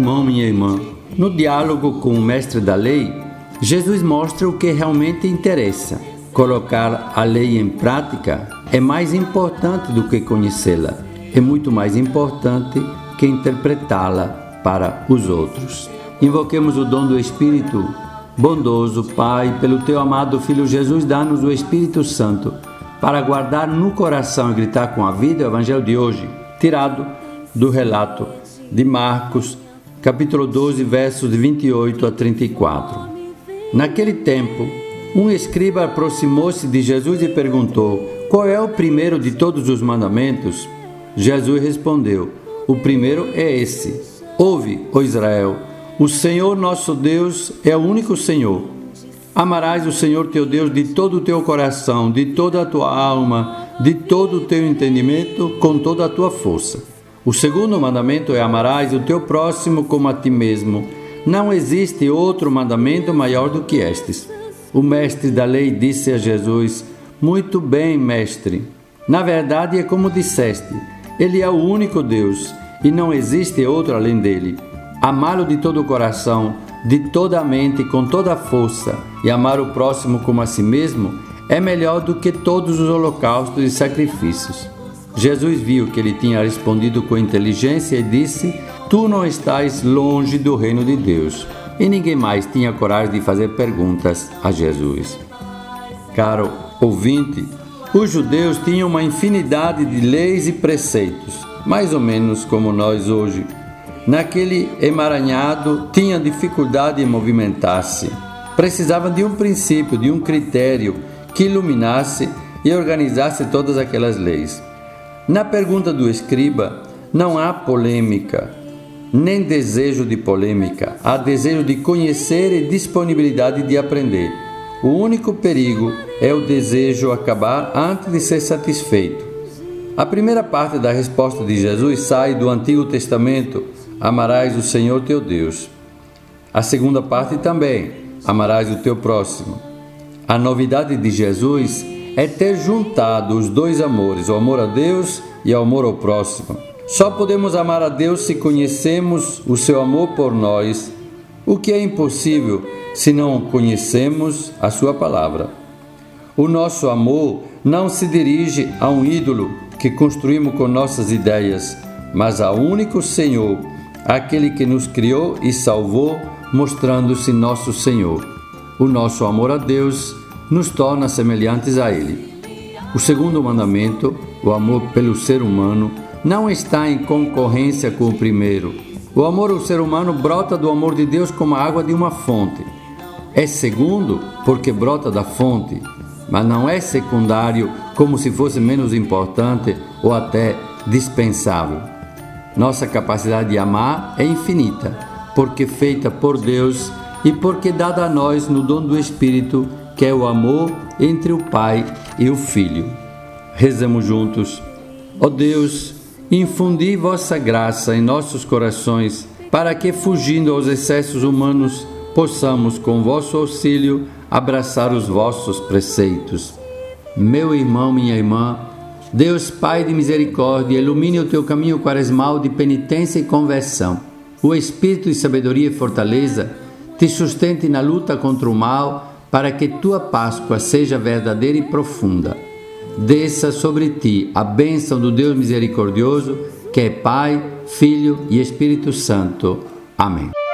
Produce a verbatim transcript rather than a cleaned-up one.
irmão, minha irmã, no diálogo com o mestre da lei, Jesus mostra o que realmente interessa. Colocar a lei em prática é mais importante do que conhecê-la. É muito mais importante que interpretá-la para os outros. Invoquemos o dom do Espírito bondoso, Pai, pelo Teu amado Filho Jesus, dá-nos o Espírito Santo para guardar no coração e gritar com a vida o Evangelho de hoje, tirado do relato de Marcos, capítulo doze, versos de vinte e oito a trinta e quatro. Naquele tempo, um escriba aproximou-se de Jesus e perguntou: qual é o primeiro de todos os mandamentos? Jesus respondeu: o primeiro é esse: ouve, ó Israel, o Senhor nosso Deus é o único Senhor. Amarás o Senhor teu Deus de todo o teu coração, de toda a tua alma, de todo o teu entendimento, com toda a tua força. O segundo mandamento é: amarás o teu próximo como a ti mesmo. Não existe outro mandamento maior do que estes. O mestre da lei disse a Jesus: muito bem, mestre. Na verdade é como disseste, ele é o único Deus e não existe outro além dele. Amá-lo de todo o coração, de toda a mente, com toda a força, e amar o próximo como a si mesmo, é melhor do que todos os holocaustos e sacrifícios. Jesus viu que ele tinha respondido com inteligência e disse: tu não estás longe do reino de Deus. E ninguém mais tinha coragem de fazer perguntas a Jesus. Caro ouvinte, os judeus tinham uma infinidade de leis e preceitos, mais ou menos como nós hoje. Naquele emaranhado, tinham dificuldade em movimentar-se. Precisavam de um princípio, de um critério que iluminasse e organizasse todas aquelas leis. Na pergunta do escriba, não há polêmica, nem desejo de polêmica. Há desejo de conhecer e disponibilidade de aprender. O único perigo é o desejo acabar antes de ser satisfeito. A primeira parte da resposta de Jesus sai do Antigo Testamento: amarás o Senhor teu Deus. A segunda parte também: amarás o teu próximo. A novidade de Jesus é ter juntado os dois amores, o amor a Deus e o amor ao próximo. Só podemos amar a Deus se conhecemos o seu amor por nós, o que é impossível se não conhecemos a sua palavra. O nosso amor não se dirige a um ídolo que construímos com nossas ideias, mas ao único Senhor, aquele que nos criou e salvou, mostrando-se nosso Senhor. O nosso amor a Deus nos torna semelhantes a Ele. O segundo mandamento, o amor pelo ser humano, não está em concorrência com o primeiro. O amor ao ser humano brota do amor de Deus como a água de uma fonte. É segundo porque brota da fonte, mas não é secundário como se fosse menos importante ou até dispensável. Nossa capacidade de amar é infinita, porque feita por Deus e porque dada a nós no dom do Espírito, que é o amor entre o Pai e o Filho. Rezemos juntos. Ó Deus, infundi vossa graça em nossos corações, para que, fugindo aos excessos humanos, possamos, com vosso auxílio, abraçar os vossos preceitos. Meu irmão, minha irmã, Deus Pai de misericórdia, ilumine o teu caminho quaresmal de penitência e conversão. O Espírito de sabedoria e fortaleza te sustente na luta contra o mal, para que tua Páscoa seja verdadeira e profunda. Desça sobre ti a bênção do Deus misericordioso, que é Pai, Filho e Espírito Santo. Amém.